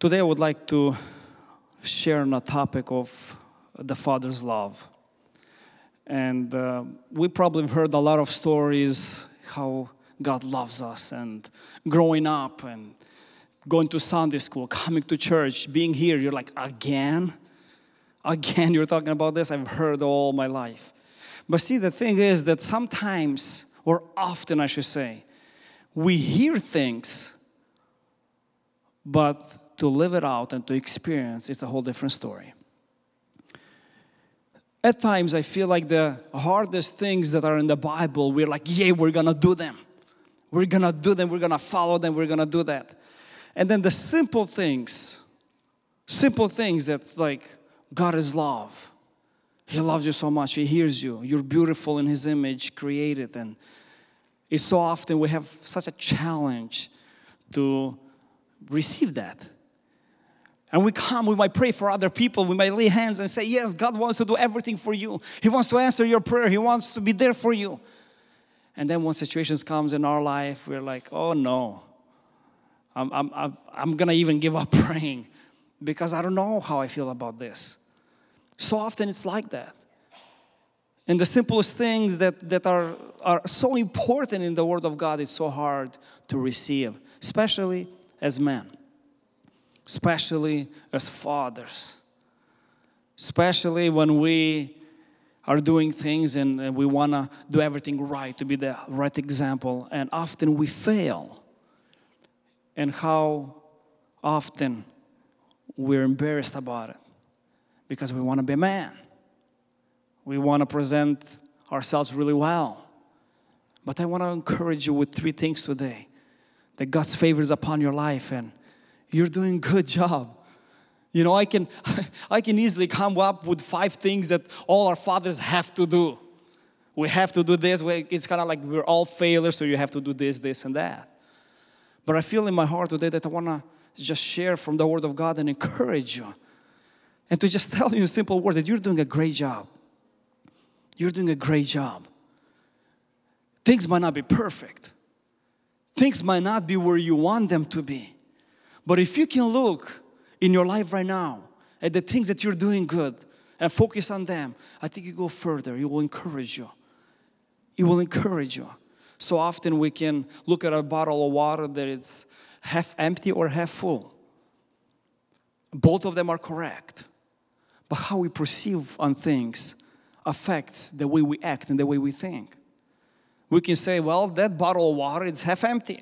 Today I would like to share on a topic of the Father's love. And we probably have heard a lot of stories how God loves us, and growing up and going to Sunday school, coming to church, being here, you're like, again? Again, you're talking about this? I've heard all my life. But see, the thing is that sometimes, or often I should say, we hear things, but to live it out and to experience, it's a whole different story. At times, I feel like the hardest things that are in the Bible, we're like, yeah, we're going to do them. We're going to do them. We're going to follow them. We're going to do that. And then the simple things that like, God is love. He loves you so much. He hears you. You're beautiful in His image, created. And it's so often we have such a challenge to receive that. And we might pray for other people. We might lay hands and say, yes, God wants to do everything for you. He wants to answer your prayer. He wants to be there for you. And then when situations comes in our life, we're like, oh no, I'm going to even give up praying because I don't know how I feel about this. So often it's like that. And the simplest things that are so important in the Word of God, it's so hard to receive, especially as men. Especially as fathers, especially when we are doing things and we want to do everything right, to be the right example, and often we fail. And how often we're embarrassed about it because we want to be a man. We want to present ourselves really well. But I want to encourage you with 3 things today, that God's favor is upon your life and you're doing a good job. You know, I can easily come up with 5 things that all our fathers have to do. We have to do this. It's kind of like we're all failures, so you have to do this, this, and that. But I feel in my heart today that I want to just share from the Word of God and encourage you. And to just tell you in simple words that you're doing a great job. You're doing a great job. Things might not be perfect. Things might not be where you want them to be. But if you can look in your life right now at the things that you're doing good and focus on them, I think you go further. It will encourage you. It will encourage you. So often we can look at a bottle of water that it's half empty or half full. Both of them are correct. But how we perceive on things affects the way we act and the way we think. We can say, well, that bottle of water is half empty.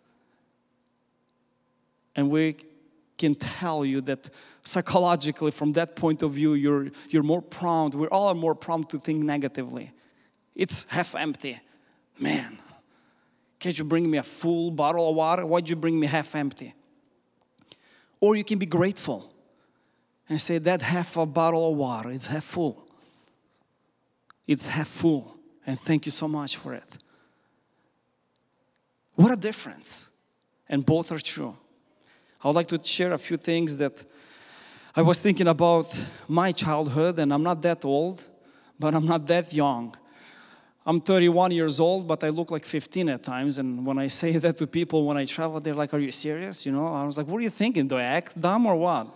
And we can tell you that psychologically, from that point of view, you're more prone. We all are more prone to think negatively. It's half empty. Man, can't you bring me a full bottle of water? Why'd you bring me half empty? Or you can be grateful and say that half a bottle of water is half full. It's half full. And thank you so much for it. What a difference. And both are true. I would like to share a few things that I was thinking about my childhood, and I'm not that old, but I'm not that young. I'm 31 years old, but I look like 15 at times, and when I say that to people when I travel, they're like, are you serious? You know, I was like, what are you thinking? Do I act dumb or what?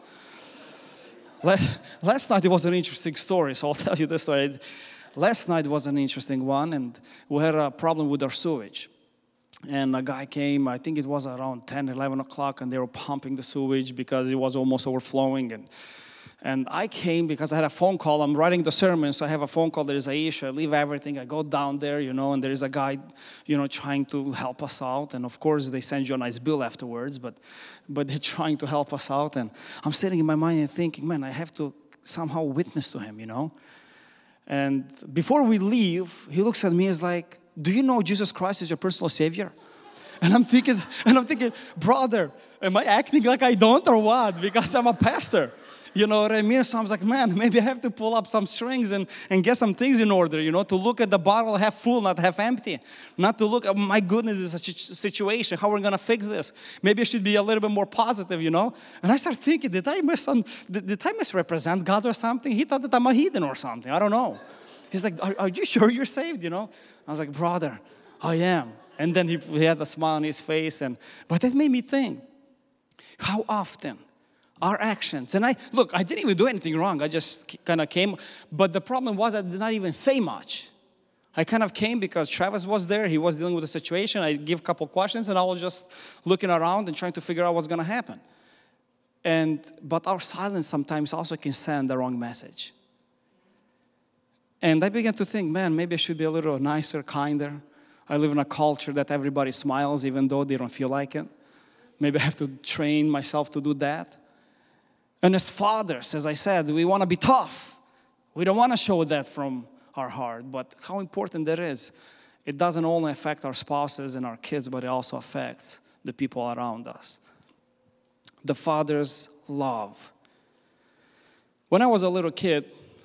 Last night it was an interesting story, so I'll tell you this story. Last night was an interesting one, and we had a problem with our sewage. And a guy came, I think it was around 10, 11 o'clock, and they were pumping the sewage because it was almost overflowing. And I came because I had a phone call. I'm writing the sermon, so I have a phone call. There is Aisha. I leave everything. I go down there, and there is a guy, trying to help us out. And, of course, they send you a nice bill afterwards, but they're trying to help us out. And I'm sitting in my mind and thinking, man, I have to somehow witness to him, And before we leave, he looks at me and is like, do you know Jesus Christ is your personal Savior? And I'm thinking, brother, am I acting like I don't or what? Because I'm a pastor. You know what I mean? So I was like, man, maybe I have to pull up some strings and get some things in order, to look at the bottle half full, not half empty. Not to look, oh, my goodness, this is a situation. How are we going to fix this? Maybe I should be a little bit more positive, And I started thinking, did I misrepresent God or something? He thought that I'm a heathen or something. I don't know. He's like, are you sure you're saved, I was like, brother, I am. And then he had a smile on his face. But that made me think, how often Our actions. And I didn't even do anything wrong. I just kind of came. But the problem was I did not even say much. I kind of came because Travis was there. He was dealing with the situation. I give a couple questions, and I was just looking around and trying to figure out what's going to happen. But our silence sometimes also can send the wrong message. And I began to think, man, maybe I should be a little nicer, kinder. I live in a culture that everybody smiles even though they don't feel like it. Maybe I have to train myself to do that. And as fathers, as I said, we want to be tough. We don't want to show that from our heart, but how important that is. It doesn't only affect our spouses and our kids, but it also affects the people around us. The Father's love. When I was a little kid,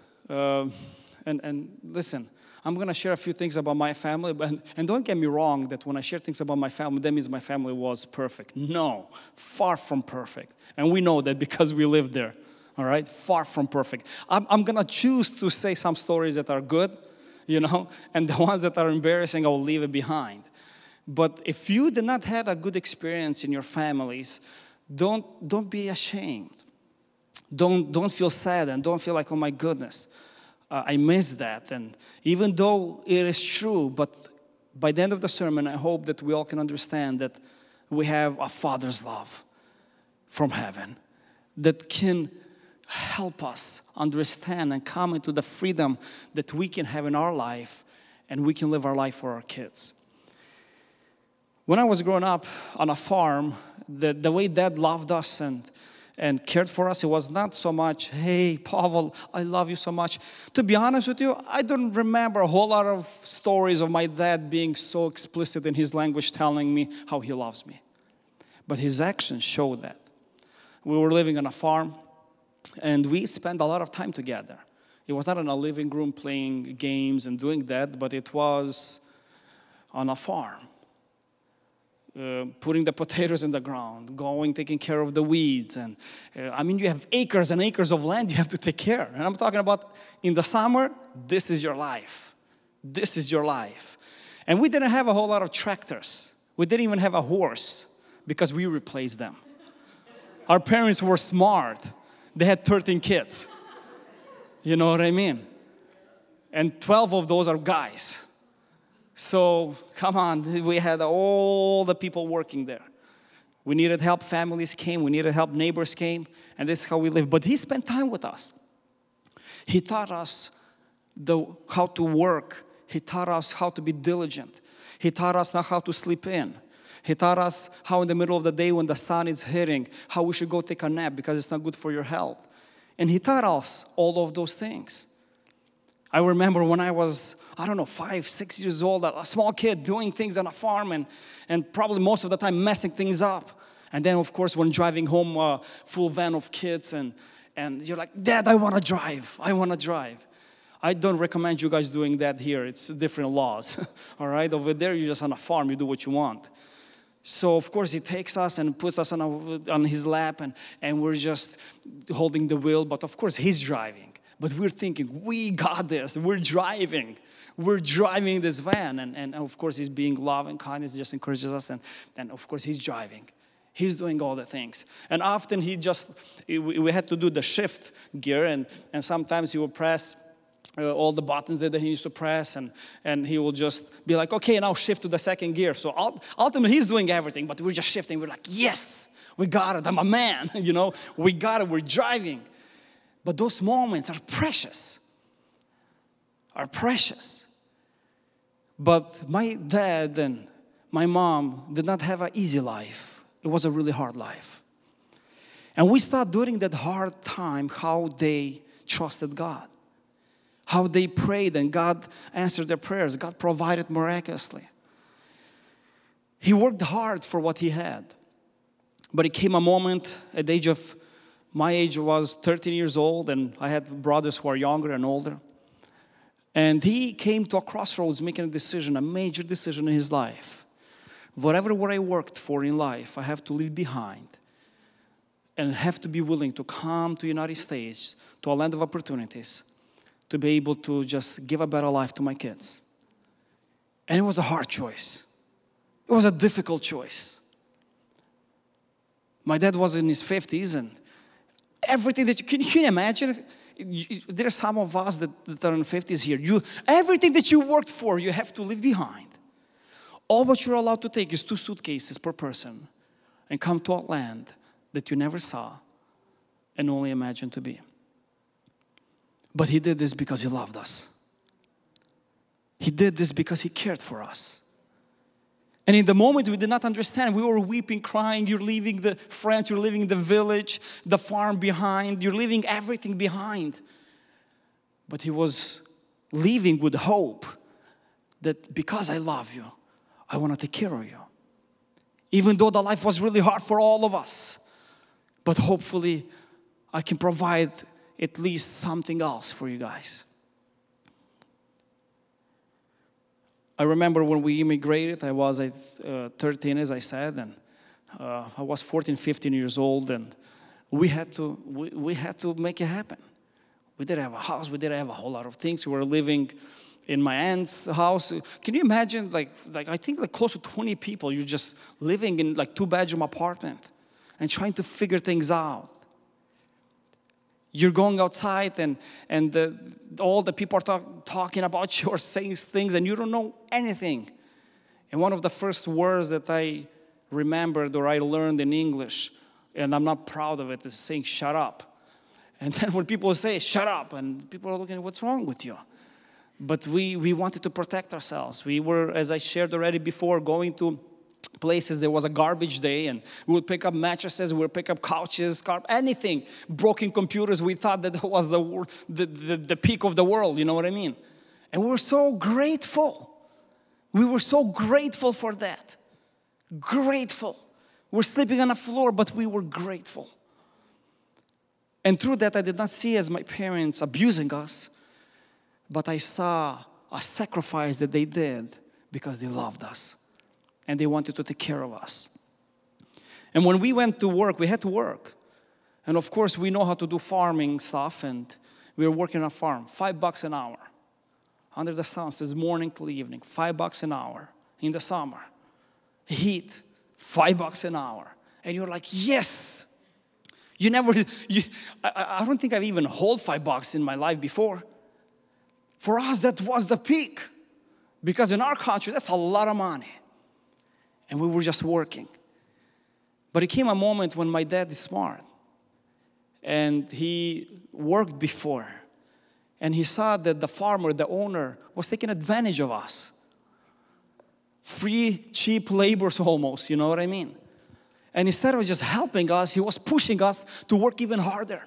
and listen, I'm going to share a few things about my family, and don't get me wrong that when I share things about my family, that means my family was perfect. No, far from perfect. And we know that because we lived there, all right? Far from perfect. I'm going to choose to say some stories that are good, and the ones that are embarrassing, I'll leave it behind. But if you did not have a good experience in your families, don't be ashamed. Don't feel sad and don't feel like, oh my goodness, I missed that. And even though it is true, but by the end of the sermon, I hope that we all can understand that we have a Father's love from heaven that can help us understand and come into the freedom that we can have in our life, and we can live our life for our kids. When I was growing up on a farm, the way Dad loved us and cared for us, it was not so much, hey, Pavel, I love you so much. To be honest with you, I don't remember a whole lot of stories of my dad being so explicit in his language telling me how he loves me. But his actions showed that. We were living on a farm, and we spent a lot of time together. It was not in a living room playing games and doing that, but it was on a farm. Putting the potatoes in the ground, taking care of the weeds. And you have acres and acres of land you have to take care. And I'm talking about in the summer, this is your life. This is your life. And we didn't have a whole lot of tractors. We didn't even have a horse because we replaced them. Our parents were smart. They had 13 kids. You know what I mean? And 12 of those are guys. So, come on, we had all the people working there. We needed help, families came, we needed help, neighbors came, and this is how we lived. But he spent time with us. He taught us how to work. He taught us how to be diligent. He taught us how to sleep in. He taught us how in the middle of the day when the sun is hitting, how we should go take a nap because it's not good for your health. And he taught us all of those things. I remember when I was, 5, 6 years old, a small kid doing things on a farm and probably most of the time messing things up. And then, of course, when driving home a full van of kids and you're like, Dad, I want to drive. I don't recommend you guys doing that here. It's different laws, all right? Over there, you're just on a farm. You do what you want. So, of course, he takes us and puts us on his lap and we're just holding the wheel. But, of course, he's driving. But we're thinking, we got this. We're driving this van. And of course, he's being loving, kindness, just encourages us. And of course, he's driving. He's doing all the things. And often we had to do the shift gear. And sometimes he will press all the buttons that he needs to press. And he will just be like, okay, now shift to the second gear. So ultimately, he's doing everything. But we're just shifting. We're like, yes, we got it. I'm a man. We got it. We're driving. But those moments are precious. But my dad and my mom did not have an easy life. It was a really hard life. And we saw during that hard time how they trusted God. How they prayed and God answered their prayers. God provided miraculously. He worked hard for what he had. But it came a moment at the age of my age was 13 years old, and I had brothers who are younger and older. And he came to a crossroads making a major decision in his life. Whatever I worked for in life, I have to leave behind and have to be willing to come to the United States, to a land of opportunities, to be able to just give a better life to my kids. And it was a hard choice. It was a difficult choice. My dad was in his 50s, Everything that can you imagine? There are some of us that are in the 50s here. Everything that you worked for, you have to leave behind. All what you're allowed to take is 2 suitcases per person and come to a land that you never saw and only imagined to be. But he did this because he loved us. He did this because he cared for us. And in the moment we did not understand, we were weeping, crying. You're leaving the friends, you're leaving the village, the farm behind. You're leaving everything behind. But he was leaving with hope that because I love you, I want to take care of you. Even though the life was really hard for all of us. But hopefully I can provide at least something else for you guys. I remember when we immigrated, I was 13, as I said, and I was 14, 15 years old, and we had to make it happen. We didn't have a house, we didn't have a whole lot of things. We were living in my aunt's house. Can you imagine, like I think like close to 20 people, you're just living in like 2-bedroom apartment and trying to figure things out. You're going outside and all the people are talking about you or saying things and you don't know anything. And one of the first words that I remembered or I learned in English, and I'm not proud of it, is saying, shut up. And then when people say, shut up, and people are looking, what's wrong with you? But we wanted to protect ourselves. We were, as I shared already before, going to places. There was a garbage day, and we would pick up mattresses, we would pick up couches, anything. Broken computers, we thought that was the peak of the world, you know what I mean? And we were so grateful. We were so grateful for that. Grateful. We're sleeping on the floor, but we were grateful. And through that, I did not see as my parents abusing us, but I saw a sacrifice that they did because they loved us. And they wanted to take care of us. And when we went to work, we had to work. And of course, we know how to do farming stuff, and we were working on a farm. $5 an hour. Under the sun, since morning till evening. $5 an hour in the summer. Heat, $5 an hour. And you're like, yes! I don't think I've even held $5 in my life before. For us, that was the peak. Because in our country, that's a lot of money. And we were just working. But it came a moment when my dad is smart. And he worked before. And he saw that the farmer, the owner, was taking advantage of us. Free, cheap laborers almost, you know what I mean? And instead of just helping us, he was pushing us to work even harder.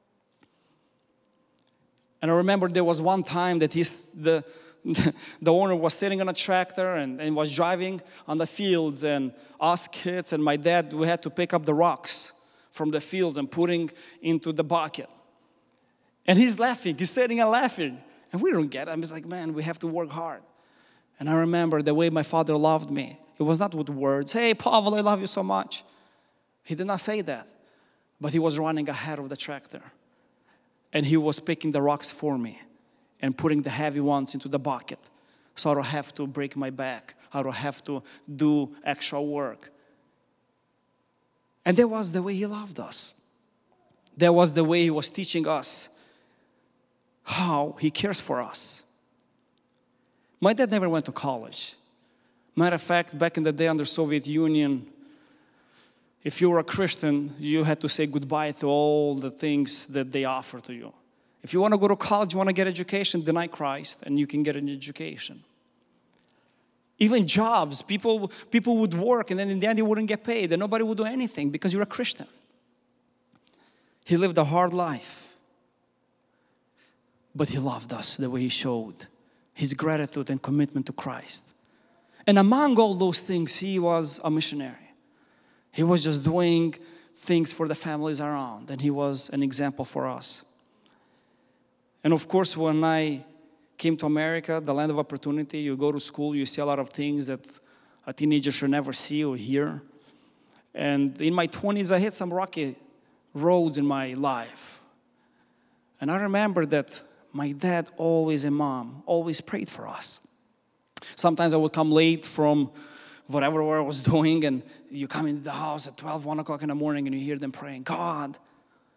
And I remember there was one time that the owner was sitting on a tractor and was driving on the fields, and us kids and my dad, we had to pick up the rocks from the fields and putting into the bucket. And he's laughing, he's sitting and laughing. And we don't get it. I'm just like, man, we have to work hard. And I remember the way my father loved me. It was not with words, hey, Pavel, I love you so much. He did not say that. But he was running ahead of the tractor. And he was picking the rocks for me and putting the heavy ones into the bucket. So I don't have to break my back. I don't have to do extra work. And that was the way he loved us. That was the way he was teaching us how he cares for us. My dad never went to college. Matter of fact, back in the day under Soviet Union, if you were a Christian, you had to say goodbye to all the things that they offer to you. If you want to go to college, you want to get education, deny Christ, and you can get an education. Even jobs, people would work, and then in the end, they wouldn't get paid, and nobody would do anything because you're a Christian. He lived a hard life, but he loved us the way he showed his gratitude and commitment to Christ. And among all those things, he was a missionary. He was just doing things for the families around, and he was an example for us. And of course, when I came to America, the land of opportunity, you go to school, you see a lot of things that a teenager should never see or hear. And in my 20s, I hit some rocky roads in my life. And I remember that my dad always and mom always prayed for us. Sometimes I would come late from whatever I was doing, and you come into the house at 12, 1 o'clock in the morning, and you hear them praying, God,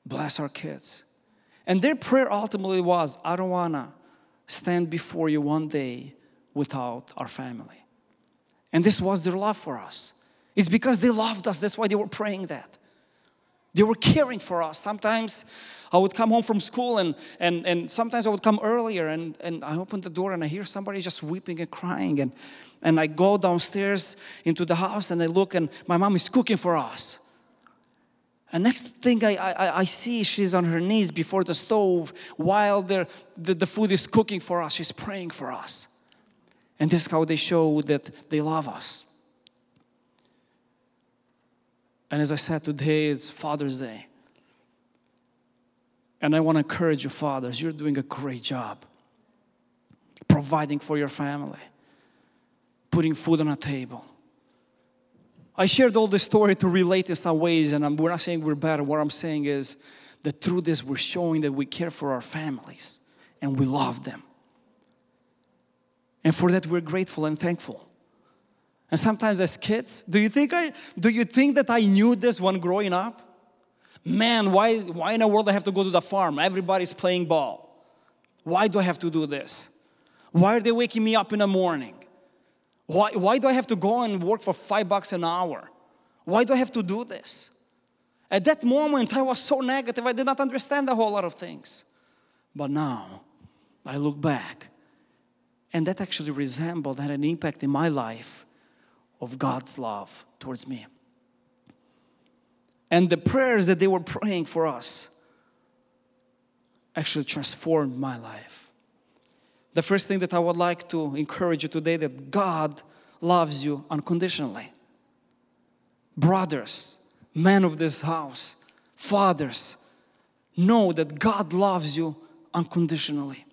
Bless our kids. And their prayer ultimately was, I don't want to stand before you one day without our family. And this was their love for us. It's because they loved us. That's why they were praying that. They were caring for us. Sometimes I would come home from school and sometimes I would come earlier and I open the door and I hear somebody just weeping and crying. And I go downstairs into the house and I look and my mom is cooking for us. And next thing I see, she's on her knees before the stove while the food is cooking for us. She's praying for us. And this is how they show that they love us. And as I said, today is Father's Day. And I want to encourage you, fathers, you're doing a great job providing for your family, putting food on a table. I shared all this story to relate in some ways, and we're not saying we're better. What I'm saying is the truth is we're showing that we care for our families and we love them. And for that, we're grateful and thankful. And sometimes as kids, do you think that I knew this when growing up? Man, why in the world I have to go to the farm? Everybody's playing ball. Why do I have to do this? Why are they waking me up in the morning? Why do I have to go and work for $5 an hour? Why do I have to do this? At that moment, I was so negative. I did not understand a whole lot of things. But now, I look back, and that actually resembled, had an impact in my life of God's love towards me. And the prayers that they were praying for us actually transformed my life. The first thing that I would like to encourage you today, that God loves you unconditionally. Brothers, men of this house, fathers, know that God loves you unconditionally.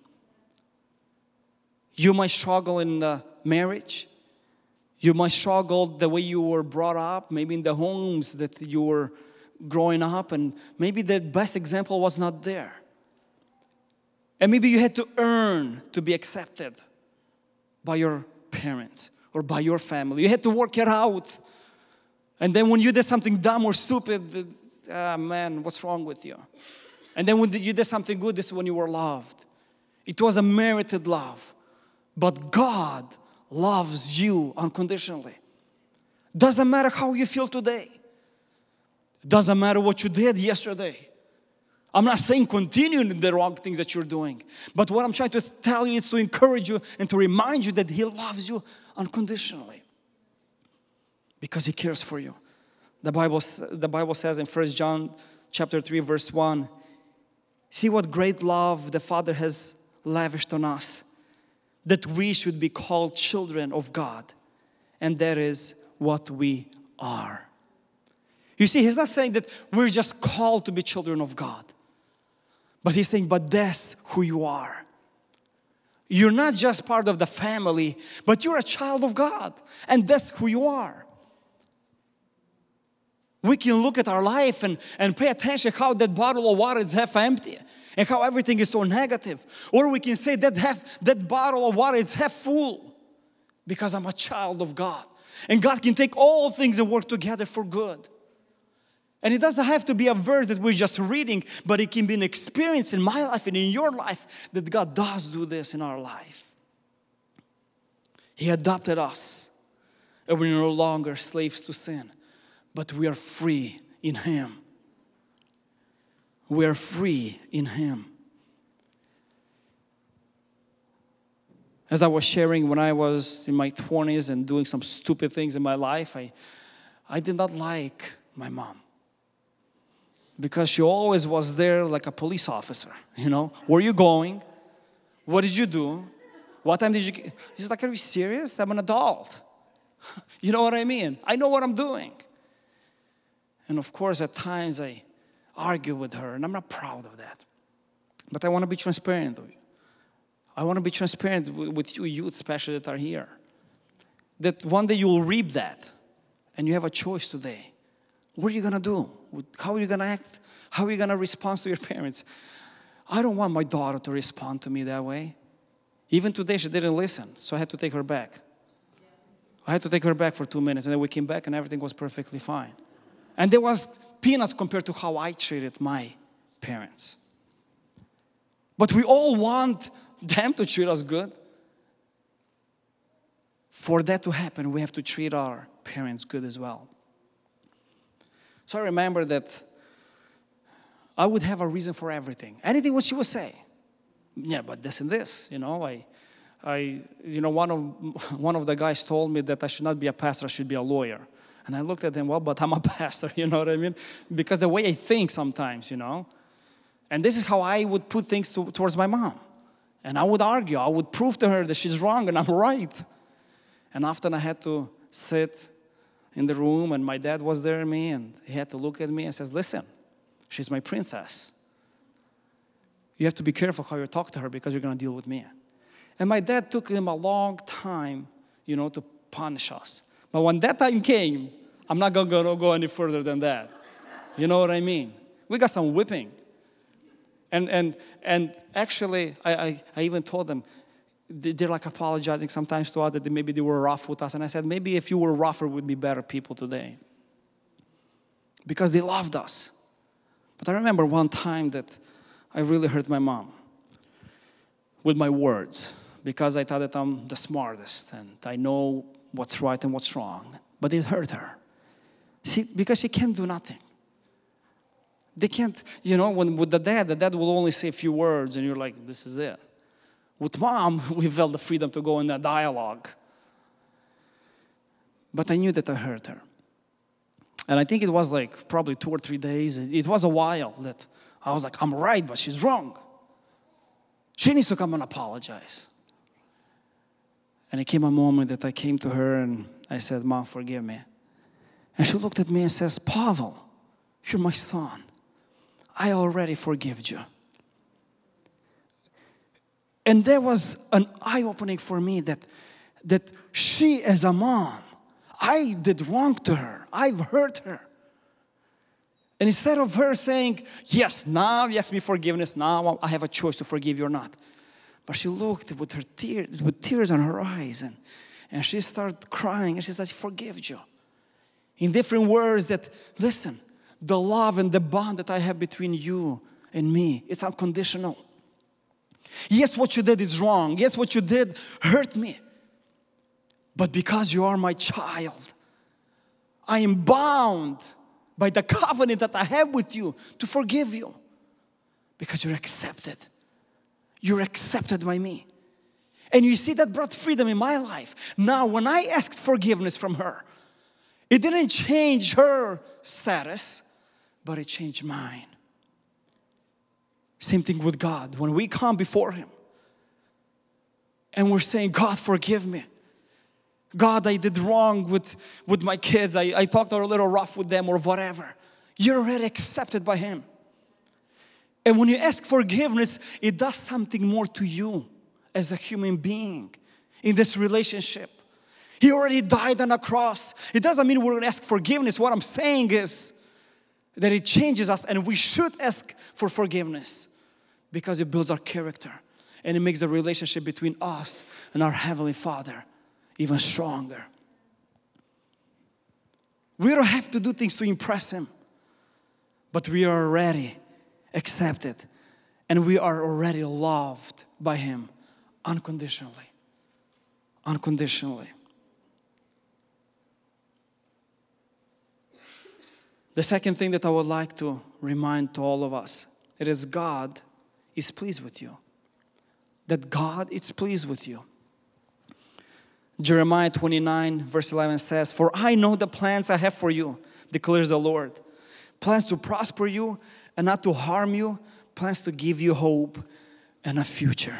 You might struggle in the marriage. You might struggle the way you were brought up, maybe in the homes that you were growing up, and maybe the best example was not there. And maybe you had to earn to be accepted by your parents or by your family. You had to work it out. And then when you did something dumb or stupid, man, what's wrong with you? And then when you did something good, this is when you were loved. It was a merited love. But God loves you unconditionally. Doesn't matter how you feel today. Doesn't matter what you did yesterday. I'm not saying continue in the wrong things that you're doing. But what I'm trying to tell you is to encourage you and to remind you that He loves you unconditionally. Because He cares for you. The Bible says in 1 John chapter 3 verse 1, see what great love the Father has lavished on us, that we should be called children of God. And that is what we are. You see, He's not saying that we're just called to be children of God. But He's saying, but that's who you are. You're not just part of the family, but you're a child of God. And that's who you are. We can look at our life and pay attention how that bottle of water is half empty and how everything is so negative. Or we can say that bottle of water is half full because I'm a child of God. And God can take all things and work together for good. And it doesn't have to be a verse that we're just reading, but it can be an experience in my life and in your life that God does do this in our life. He adopted us, and we're no longer slaves to sin, but we are free in Him. We are free in Him. As I was sharing when I was in my 20s and doing some stupid things in my life, I did not like my mom. Because she always was there like a police officer, you know. Where are you going? What did you do? What time did you get? She's like, are you serious? I'm an adult. You know what I mean? I know what I'm doing. And of course, at times I argue with her, and I'm not proud of that. But I want to be transparent with you. I want to be transparent with you youth, especially that are here. That one day you will reap that, and you have a choice today. What are you going to do? How are you going to act? How are you going to respond to your parents? I don't want my daughter to respond to me that way. Even today, she didn't listen, so I had to take her back. I had to take her back for 2 minutes, and then we came back, and everything was perfectly fine. And there was peanuts compared to how I treated my parents. But we all want them to treat us good. For that to happen, we have to treat our parents good as well. So I remember that I would have a reason for everything. Anything what she would say. Yeah, but this and this, one of the guys told me that I should not be a pastor, I should be a lawyer. And I looked at him, well, but I'm a pastor, you know what I mean? Because the way I think sometimes, And this is how I would put things towards my mom. And I would argue, I would prove to her that she's wrong and I'm right. And often I had to sit in the room and my dad was there and he had to look at me and says, listen, she's my princess. You have to be careful how you talk to her because you're going to deal with me. And my dad took him a long time, to punish us. But when that time came, I'm not going to go any further than that. You know what I mean? We got some whipping. And actually, I even told them, they're like apologizing sometimes to us that maybe they were rough with us. And I said, maybe if you were rougher, we'd be better people today. Because they loved us. But I remember one time that I really hurt my mom with my words. Because I thought that I'm the smartest and I know what's right and what's wrong. But it hurt her. See, because she can't do nothing. They can't, when with the dad will only say a few words and you're like, this is it. With mom, we felt the freedom to go in a dialogue. But I knew that I hurt her. And I think it was like probably 2 or 3 days. It was a while that I was like, I'm right, but she's wrong. She needs to come and apologize. And it came a moment that I came to her and I said, Mom, forgive me. And she looked at me and says, Pavel, you're my son. I already forgive you. And there was an eye-opening for me that she as a mom, I did wrong to her. I've hurt her. And instead of her saying, yes, now you ask me forgiveness, now I have a choice to forgive you or not. But she looked with tears in her eyes and she started crying and she said, I forgive you. In different words that, listen, the love and the bond that I have between you and me, it's unconditional. Yes, what you did is wrong. Yes, what you did hurt me. But because you are my child, I am bound by the covenant that I have with you to forgive you. Because you're accepted. You're accepted by me. And you see, that brought freedom in my life. Now, when I asked forgiveness from her, it didn't change her status, but it changed mine. Same thing with God. When we come before Him and we're saying, God, forgive me. God, I did wrong with my kids. I talked a little rough with them or whatever. You're already accepted by Him. And when you ask forgiveness, it does something more to you as a human being in this relationship. He already died on a cross. It doesn't mean we're going to ask forgiveness. What I'm saying is that it changes us and we should ask for forgiveness because it builds our character and it makes the relationship between us and our Heavenly Father even stronger. We don't have to do things to impress Him, but we are already accepted and we are already loved by Him unconditionally. Unconditionally. The second thing that I would like to remind to all of us, it is God is pleased with you. That God is pleased with you. Jeremiah 29 verse 11 says, for I know the plans I have for you, declares the Lord. Plans to prosper you and not to harm you. Plans to give you hope and a future.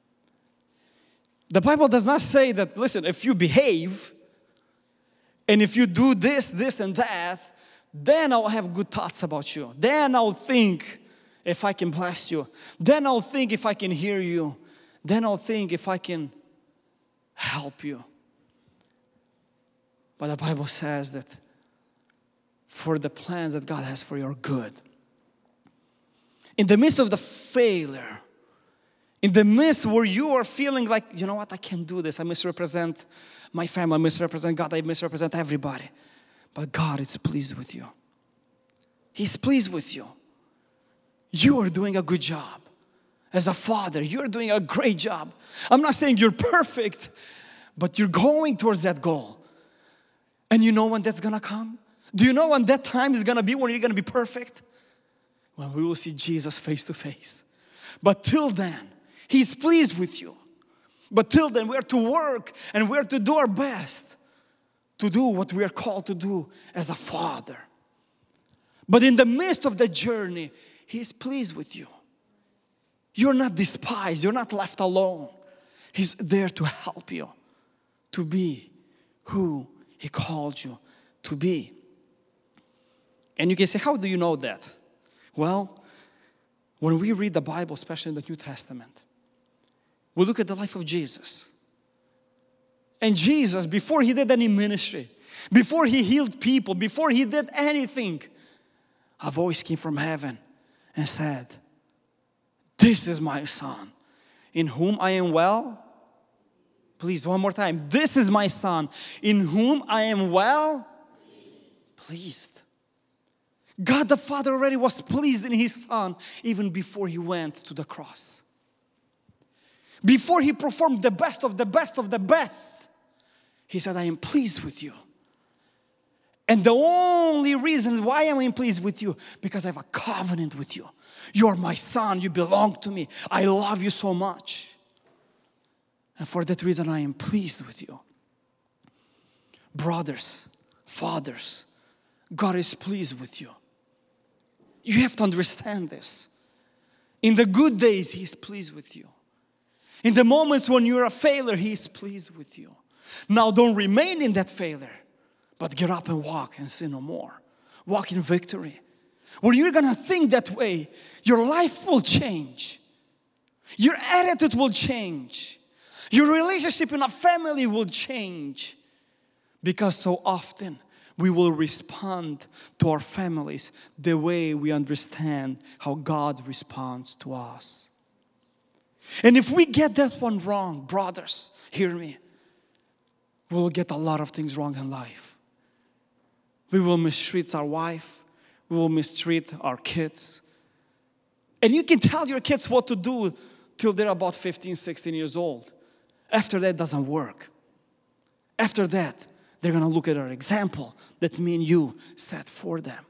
The Bible does not say that, listen, if you behave and if you do this and that, then I'll have good thoughts about you. Then I'll think if I can bless you. Then I'll think if I can hear you. Then I'll think if I can help you. But the Bible says that for the plans that God has for your good. In the midst of the failure, in the midst where you are feeling like, you know what, I can't do this. I misrepresent my family, I misrepresent God, I misrepresent everybody. But God is pleased with you. He's pleased with you. You are doing a good job. As a father, you're doing a great job. I'm not saying you're perfect, but you're going towards that goal. And you know when that's gonna come? Do you know when that time is gonna be, when you're gonna be perfect? When we will see Jesus face to face. But till then, He's pleased with you. But till then, we are to work and we are to do our best to do what we are called to do as a father. But in the midst of the journey, He is pleased with you. You're not despised. You're not left alone. He's there to help you to be who He called you to be. And you can say, how do you know that? Well, when we read the Bible, especially in the New Testament, we look at the life of Jesus. And Jesus, before He did any ministry, before He healed people, before He did anything, a voice came from heaven and said, "This is my Son, in whom I am well." Please, one more time. This is my Son, in whom I am well pleased. God the Father already was pleased in His Son even before He went to the cross. Before He performed the best of the best of the best, He said, "I am pleased with you." And the only reason why I am pleased with you, because I have a covenant with you. You are my son. You belong to me. I love you so much. And for that reason, I am pleased with you. Brothers, fathers, God is pleased with you. You have to understand this. In the good days, He is pleased with you. In the moments when you're a failure, He is pleased with you. Now, don't remain in that failure, but get up and walk and sin no more. Walk in victory. When you're going to think that way, your life will change. Your attitude will change. Your relationship in a family will change. Because so often we will respond to our families the way we understand how God responds to us. And if we get that one wrong, brothers, hear me, we will get a lot of things wrong in life. We will mistreat our wife. We will mistreat our kids. And you can tell your kids what to do till they're about 15, 16 years old. After that, it doesn't work. After that, they're going to look at our example that me and you set for them.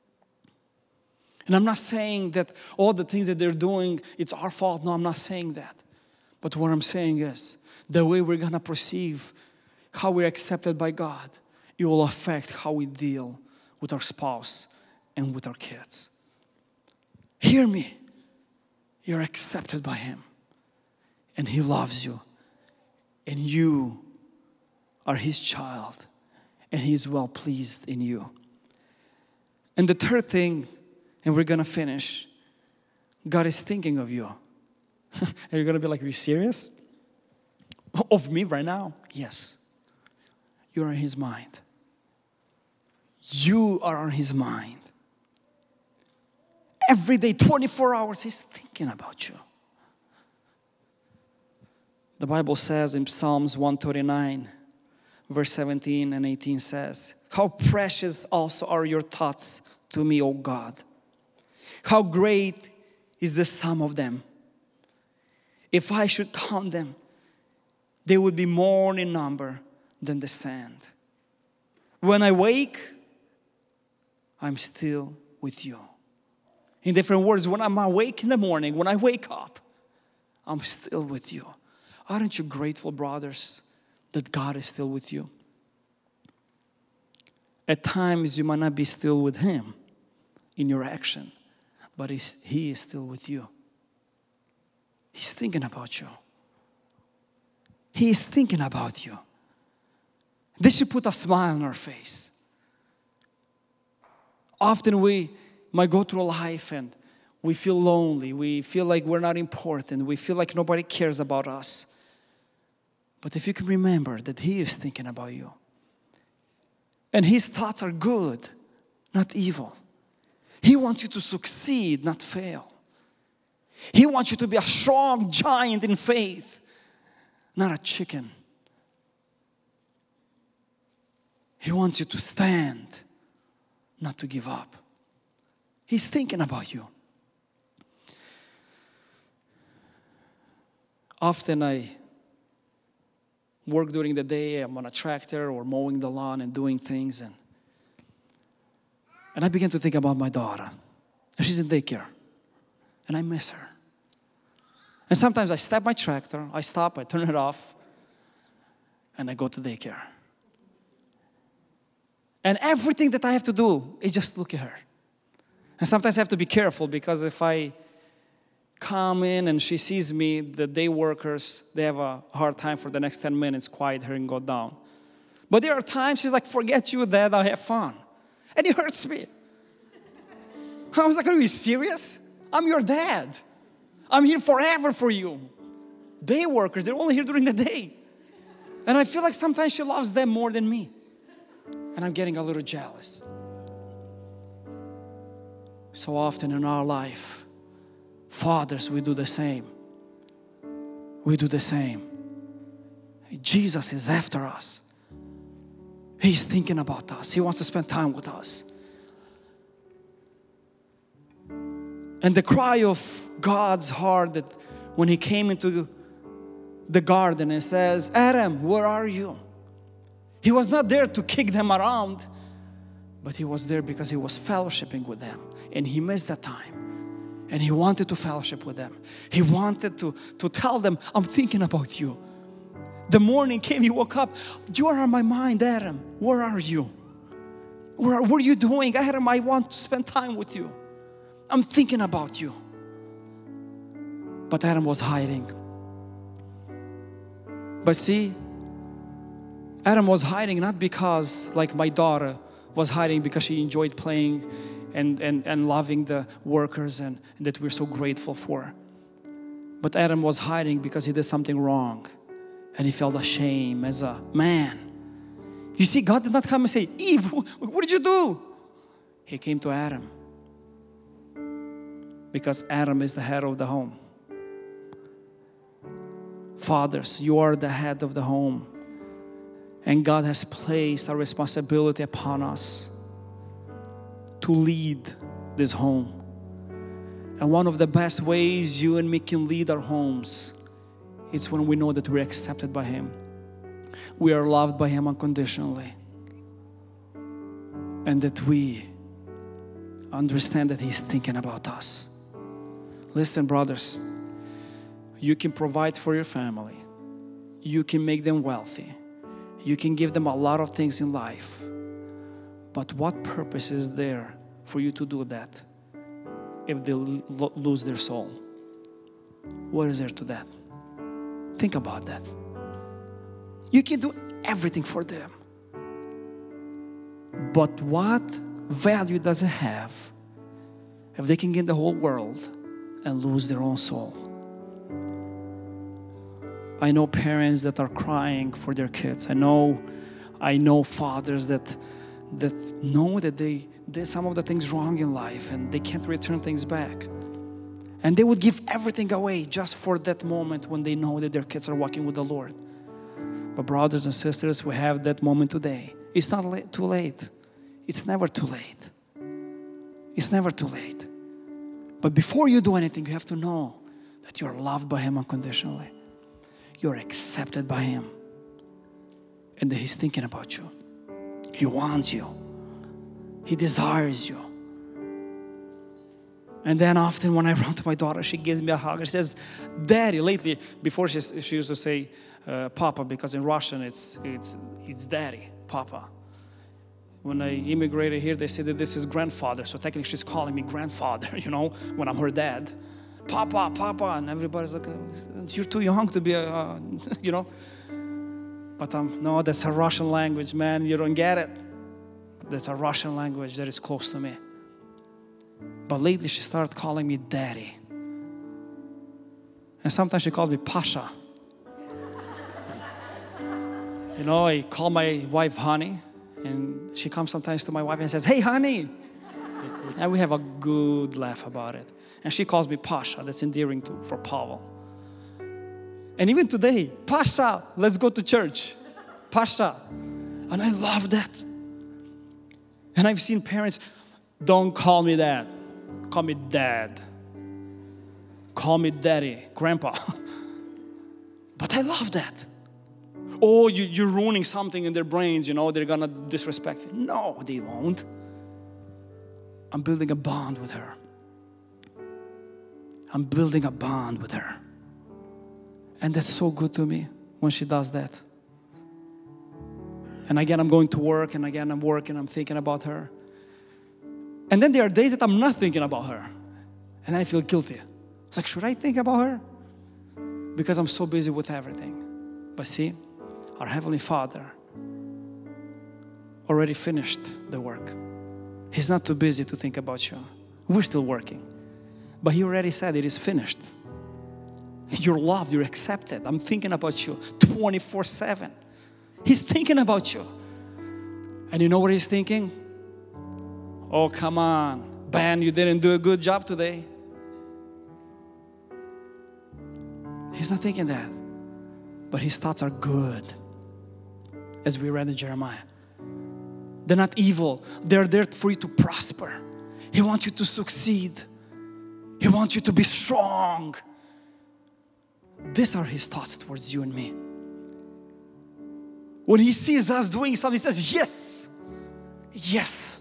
And I'm not saying that all the things that they're doing, it's our fault. No, I'm not saying that. But what I'm saying is, the way we're going to perceive how we're accepted by God, it will affect how we deal with our spouse and with our kids. Hear me. You're accepted by Him. And He loves you. And you are His child. And He is well pleased in you. And the third thing, and we're going to finish, God is thinking of you. And you're going to be like, are you serious? Of me right now? Yes. You're in His mind. You are on His mind. Every day, 24 hours, He's thinking about you. The Bible says in Psalms 139, verse 17 and 18 says, "How precious also are your thoughts to me, O God. How great is the sum of them. If I should count them, they would be more in number than the sand. When I wake, I'm still with you." In different words, when I'm awake in the morning, when I wake up, I'm still with you. Aren't you grateful, brothers, that God is still with you? At times, you might not be still with Him in your action, but He is still with you. He's thinking about you. He is thinking about you. This should put a smile on our face. Often we might go through life and we feel lonely. We feel like we're not important. We feel like nobody cares about us. But if you can remember that He is thinking about you. And His thoughts are good, not evil. He wants you to succeed, not fail. He wants you to be a strong giant in faith, not a chicken. He wants you to stand, not to give up. He's thinking about you. Often I work during the day. I'm on a tractor or mowing the lawn and doing things. And I began to think about my daughter. And she's in daycare. And I miss her. And sometimes I stop my tractor, I stop, I turn it off, and I go to daycare. And everything that I have to do is just look at her. And sometimes I have to be careful, because if I come in and she sees me, the day workers, they have a hard time for the next 10 minutes, quiet her and go down. But there are times she's like, forget you, Dad, I'll have fun. And it hurts me. I was like, are you serious? I'm your dad. I'm here forever for you. Day workers, they're only here during the day. And I feel like sometimes she loves them more than me. And I'm getting a little jealous. So often in our life, fathers, we do the same. We do the same. Jesus is after us. He's thinking about us. He wants to spend time with us. And the cry of God's heart, that when He came into the garden and says, Adam, where are you? He was not there to kick them around, but He was there because He was fellowshipping with them. And He missed that time. And He wanted to fellowship with them. He wanted to tell them, I'm thinking about you. The morning came, He woke up. You are on my mind, Adam. Where are you? What are you doing? Adam, I want to spend time with you. I'm thinking about you. But Adam was hiding. But see, Adam was hiding not because, like my daughter was hiding because she enjoyed playing and loving the workers and that we're so grateful for. But Adam was hiding because he did something wrong and he felt ashamed as a man. You see, God did not come and say, Eve, what did you do? He came to Adam because Adam is the head of the home. Fathers, you are the head of the home. And God has placed a responsibility upon us to lead this home. And one of the best ways you and me can lead our homes is when we know that we're accepted by Him. We are loved by Him unconditionally. And that we understand that He's thinking about us. Listen, brothers, you can provide for your family. You can make them wealthy. You can give them a lot of things in life. But what purpose is there for you to do that if they lose their soul? What is there to that? Think about that. You can do everything for them. But what value does it have if they can gain the whole world and lose their own soul? I know parents that are crying for their kids. I know fathers that know that they did some of the things wrong in life and they can't return things back. And they would give everything away just for that moment when they know that their kids are walking with the Lord. But brothers and sisters, we have that moment today. It's not too late. It's never too late. It's never too late. But before you do anything, you have to know that you're loved by Him unconditionally. You're accepted by Him. And that He's thinking about you. He wants you. He desires you. And then often when I run to my daughter, she gives me a hug. She says, Daddy. Lately, before she used to say Papa, because in Russian it's Daddy, Papa. When I immigrated here, they said that this is grandfather. So technically she's calling me grandfather, when I'm her dad. Papa, Papa. And everybody's like, you're too young to be But no, that's a Russian language, man. You don't get it. That's a Russian language that is close to me. But lately she started calling me Daddy. And sometimes she calls me Pasha. I call my wife Honey. And she comes sometimes to my wife and says, Hey, honey. And we have a good laugh about it. And she calls me Pasha. That's endearing for Pavel. And even today, Pasha, let's go to church. Pasha. And I love that. And I've seen parents, don't call me that. Call me Dad. Call me Daddy, Grandpa. I love that. Oh, you're ruining something in their brains, they're gonna disrespect you. No, they won't. I'm building a bond with her. I'm building a bond with her. And that's so good to me when she does that. And again, I'm going to work, and again, I'm working, I'm thinking about her. And then there are days that I'm not thinking about her. And then I feel guilty. It's like, should I think about her? Because I'm so busy with everything. But see, our Heavenly Father already finished the work. He's not too busy to think about you. We're still working. But He already said it is finished. You're loved, you're accepted. I'm thinking about you 24/7. He's thinking about you. And you know what He's thinking? Oh, come on, Ben, you didn't do a good job today. He's not thinking that. But His thoughts are good. As we read in Jeremiah. They're not evil. They're there for you to prosper. He wants you to succeed. He wants you to be strong. These are His thoughts towards you and me. When He sees us doing something, He says, yes, yes.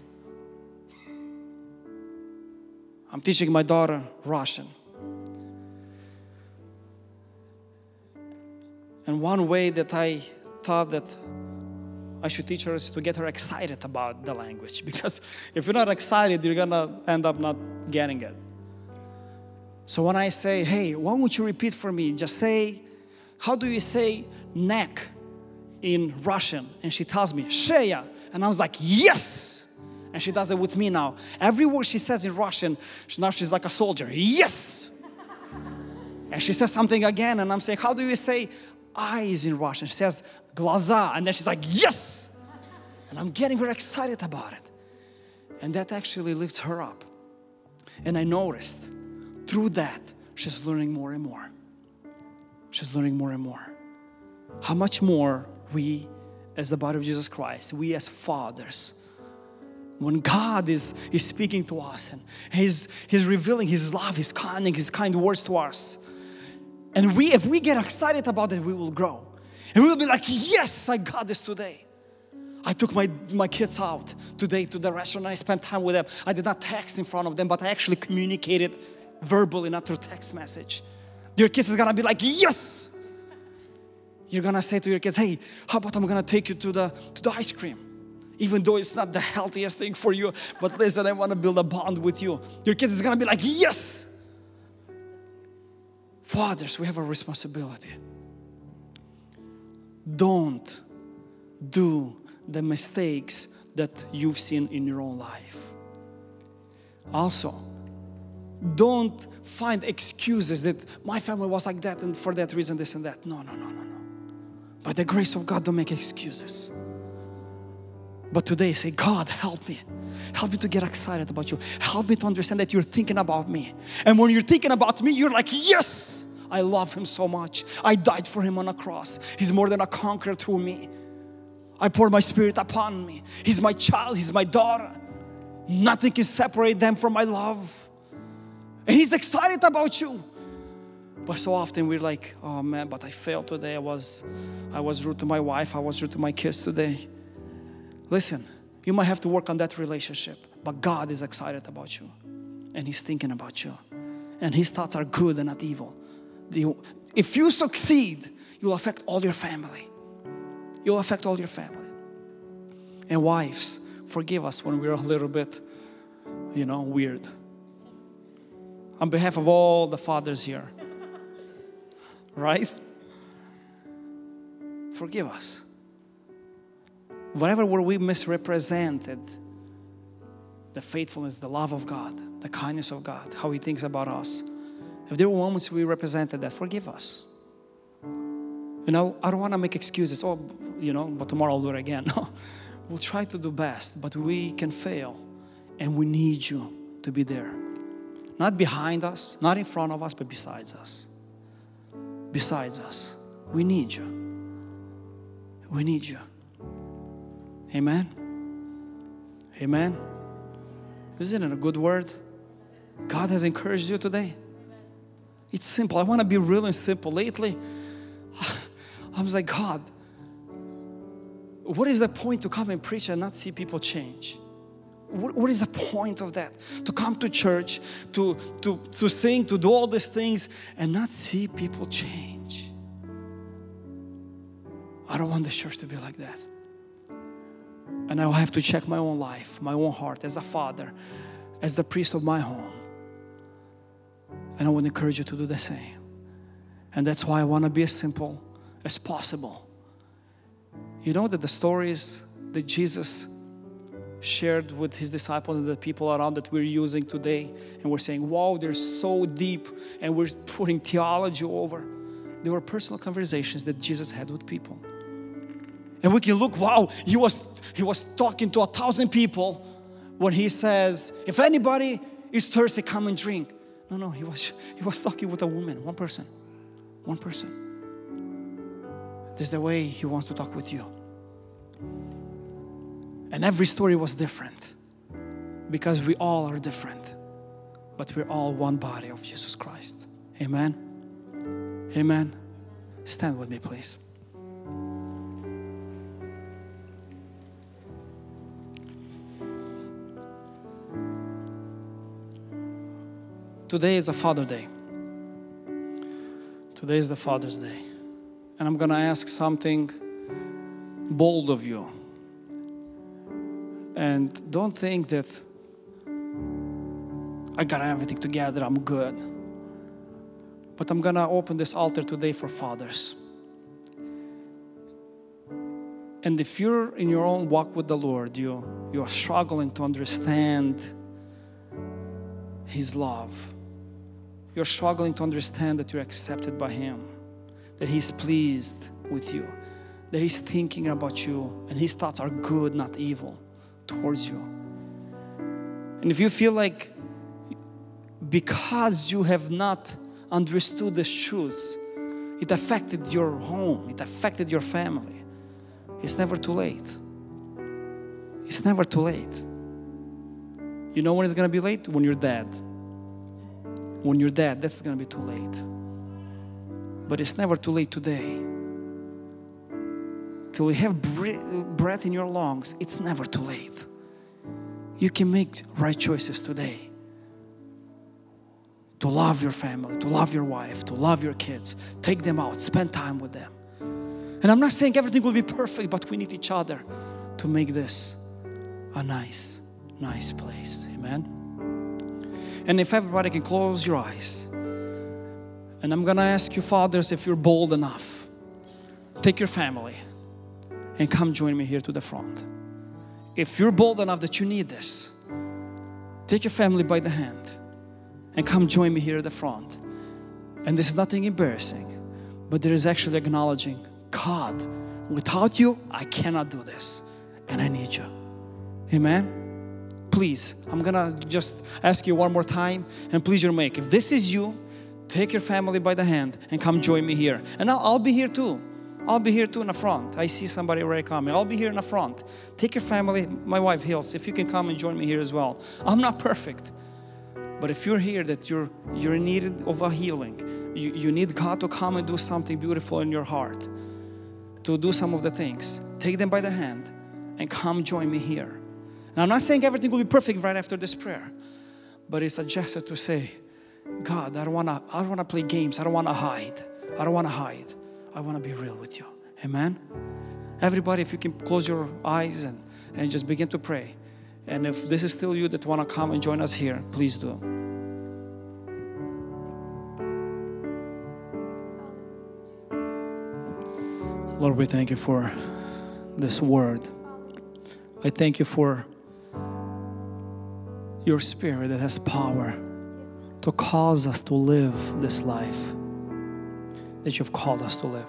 I'm teaching my daughter Russian. And one way that I thought that I should teach her is to get her excited about the language. Because if you're not excited, you're going to end up not getting it. So when I say, hey, why won't you repeat for me? Just say, how do you say neck in Russian? And she tells me, Sheya. And I was like, yes. And she does it with me now. Every word she says in Russian, now she's like a soldier. Yes. And she says something again, and I'm saying, how do you say eyes in Russian? She says, glaza. And then she's like, yes. And I'm getting her excited about it. And that actually lifts her up. And I noticed through that, she's learning more and more. She's learning more and more. How much more we, as the body of Jesus Christ, we as fathers, when God is speaking to us and He's revealing His love, His kind words to us. And if we get excited about it, we will grow. And we will be like, yes, I got this today. I took my kids out today to the restaurant and I spent time with them. I did not text in front of them, but I actually communicated verbally, not through text message. Your kids is gonna be like, yes. You're gonna say to your kids, hey, how about I'm gonna take you to the ice cream? Even though it's not the healthiest thing for you, but listen, I wanna build a bond with you. Your kids is gonna be like, yes. Fathers, we have a responsibility. Don't do the mistakes that you've seen in your own life. Also, don't find excuses that my family was like that and for that reason this and that. No. By the grace of God, don't make excuses. But today say, God, help me. Help me to get excited about you. Help me to understand that you're thinking about me. And when you're thinking about me, you're like, yes, I love Him so much. I died for Him on a cross. He's more than a conqueror through me. I poured my Spirit upon me. He's my child. He's my daughter. Nothing can separate them from my love. And He's excited about you. But so often we're like, oh man, but I failed today. I was rude to my wife. I was rude to my kids today. Listen, you might have to work on that relationship, but God is excited about you. And He's thinking about you. And His thoughts are good and not evil. If you succeed, you'll affect all your family. You'll affect all your family. And wives, forgive us when we're a little bit, weird. On behalf of all the fathers here, right? Forgive us. Whatever where we misrepresented the faithfulness, the love of God, the kindness of God, how He thinks about us. If there were moments we represented that, forgive us. I don't want to make excuses. But tomorrow I'll do it again. No, we'll try to do best, but we can fail. And we need you to be there. Not behind us, not in front of us, but besides us. Besides us. We need you. We need you. Amen? Amen? Isn't it a good word? God has encouraged you today. It's simple. I want to be real and simple. Lately, I was like, God, what is the point to come and preach and not see people change? What is the point of that? To come to church, to sing, to do all these things and not see people change. I don't want the church to be like that. And I have to check my own life, my own heart as a father, as the priest of my home. And I would encourage you to do the same. And that's why I want to be as simple as possible. You know that the stories that Jesus shared with His disciples and the people around that we're using today, and we're saying, wow, they're so deep, and we're putting theology over. They were personal conversations that Jesus had with people. And we can look, wow, He was talking to 1,000 people when He says, if anybody is thirsty, come and drink. No, He was talking with a woman, one person. That's the way He wants to talk with you. And every story was different because we all are different, but we're all one body of Jesus Christ. Amen? Amen. Stand with me, please. Today is a Father's Day. Today is the Father's Day. And I'm going to ask something bold of you. And don't think that I got everything together, I'm good. But I'm going to open this altar today for fathers. And if you're in your own walk with the Lord, you're struggling to understand His love. You're struggling to understand that you're accepted by Him, that He's pleased with you, that He's thinking about you, and His thoughts are good, not evil, towards you. And if you feel like because you have not understood these truths, it affected your home, it affected your family, it's never too late. It's never too late. You know when it's going to be late? When you're dead. When you're dead, that's going to be too late. But it's never too late today. Till you have breath in your lungs, it's never too late. You can make right choices today. To love your family, to love your wife, to love your kids. Take them out, spend time with them. And I'm not saying everything will be perfect, but we need each other to make this a nice place. Amen? And if everybody can close your eyes. And I'm going to ask you, fathers, if you're bold enough, take your family and come join me here to the front. If you're bold enough that you need this, take your family by the hand and come join me here at the front. And this is nothing embarrassing, but there is actually acknowledging, God, without you, I cannot do this, and I need you. Amen? Please, I'm gonna just ask you one more time, and please your make. If this is you, take your family by the hand and come join me here. And I'll be here too. I'll be here too in the front. I see somebody already coming. I'll be here in the front. Take your family, my wife Hills, if you can come and join me here as well. I'm not perfect. But if you're here that you're in need of a healing, you need God to come and do something beautiful in your heart, to do some of the things, take them by the hand and come join me here. And I'm not saying everything will be perfect right after this prayer, but it's a gesture to say, God, I don't want to play games. I don't want to hide. I want to be real with you. Amen? Everybody, if you can close your eyes and just begin to pray. And if this is still you that want to come and join us here, please do. Lord, we thank you for this word. I thank you for your Spirit that has power to cause us to live this life that you've called us to live.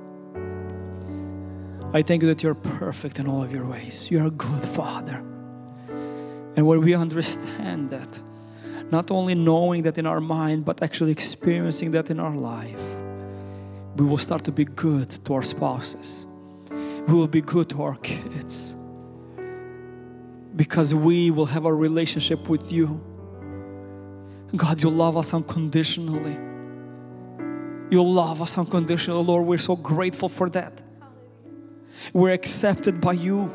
I thank you that you're perfect in all of your ways. You're a good Father. And when we understand that, not only knowing that in our mind, but actually experiencing that in our life, we will start to be good to our spouses. We will be good to our kids. Because we will have a relationship with you. God, you love us unconditionally. You love us unconditionally, Lord. We're so grateful for that. We're accepted by you.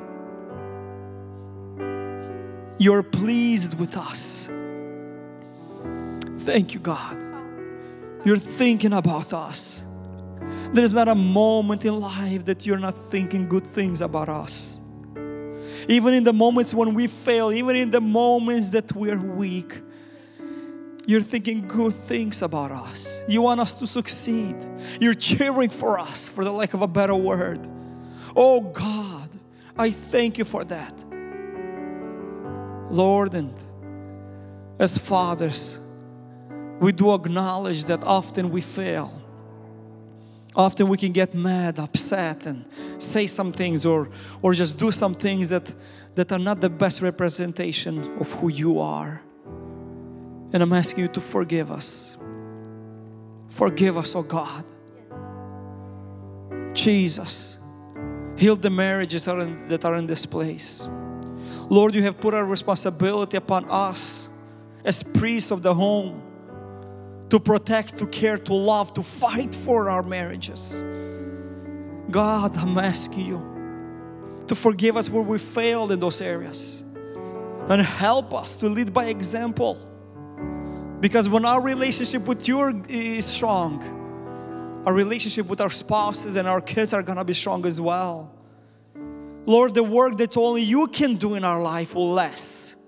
You're pleased with us. Thank you, God. You're thinking about us. There's not a moment in life that you're not thinking good things about us. Even in the moments when we fail, even in the moments that we're weak, you're thinking good things about us. You want us to succeed. You're cheering for us, for the lack of a better word. Oh God, I thank you for that. Lord, and as fathers, we do acknowledge that often we fail. Often we can get mad, upset, and say some things or just do some things that are not the best representation of who you are. And I'm asking you to forgive us. Forgive us, oh God. Jesus, heal the marriages that are in this place. Lord, you have put our responsibility upon us as priests of the home to protect, to care, to love, to fight for our marriages. God, I'm asking you to forgive us where we failed in those areas and help us to lead by example. Because when our relationship with you is strong, our relationship with our spouses and our kids are going to be strong as well. Lord, the work that only you can do in our life will last.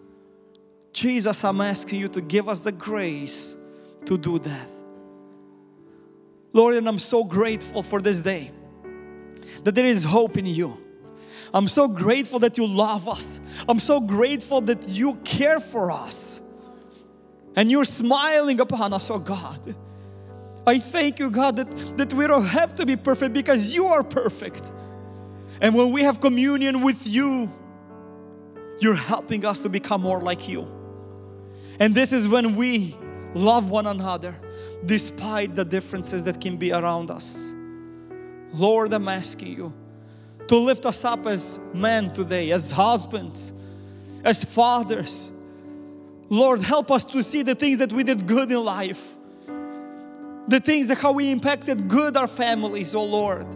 Jesus, I'm asking you to give us the grace to do that. Lord, and I'm so grateful for this day, that there is hope in you. I'm so grateful that you love us. I'm so grateful that you care for us. And you're smiling upon us, oh God. I thank you, God, that we don't have to be perfect because you are perfect. And when we have communion with you, you're helping us to become more like you. And this is when we love one another despite the differences that can be around us. Lord, I'm asking you to lift us up as men today, as husbands, as fathers. Lord, help us to see the things that we did good in life. The things that how we impacted good our families, oh Lord.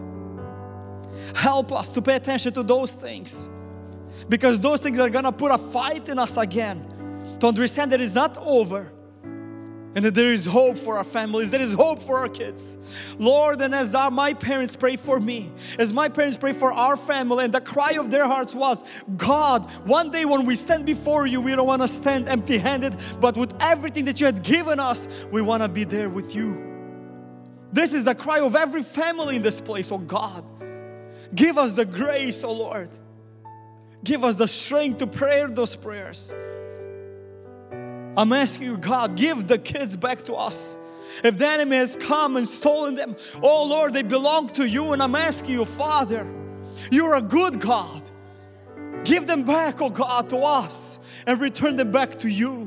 Help us to pay attention to those things. Because those things are going to put a fight in us again. To understand that it's not over. And that there is hope for our families. There is hope for our kids. Lord, and as my parents pray for me, as my parents pray for our family, and the cry of their hearts was, God, one day when we stand before you, we don't want to stand empty-handed, but with everything that you had given us, we want to be there with you. This is the cry of every family in this place, oh God. Give us the grace, oh Lord. Give us the strength to pray those prayers. I'm asking you, God, give the kids back to us. If the enemy has come and stolen them, oh Lord, they belong to you. And I'm asking you, Father, you're a good God. Give them back, oh God, to us and return them back to you.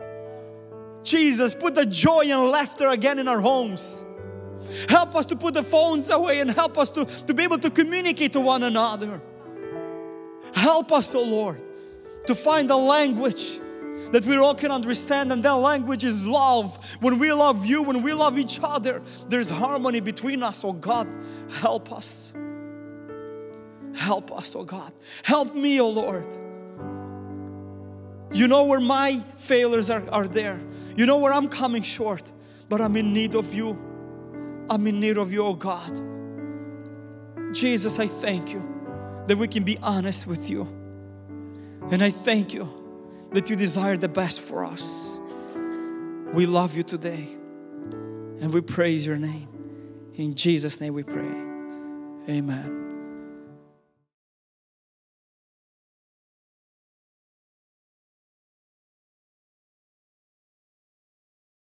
Jesus, put the joy and laughter again in our homes. Help us to put the phones away and help us to be able to communicate to one another. Help us, oh Lord, to find a language that we all can understand, and that language is love. When we love you, when we love each other, there's harmony between us. Oh God, help us. Help us, oh God. Help me, oh Lord. You know where my failures are there. You know where I'm coming short, but I'm in need of you. I'm in need of you, oh God. Jesus, I thank you that we can be honest with you. And I thank you that you desire the best for us. We love you today and we praise your name. In Jesus' name we pray. Amen.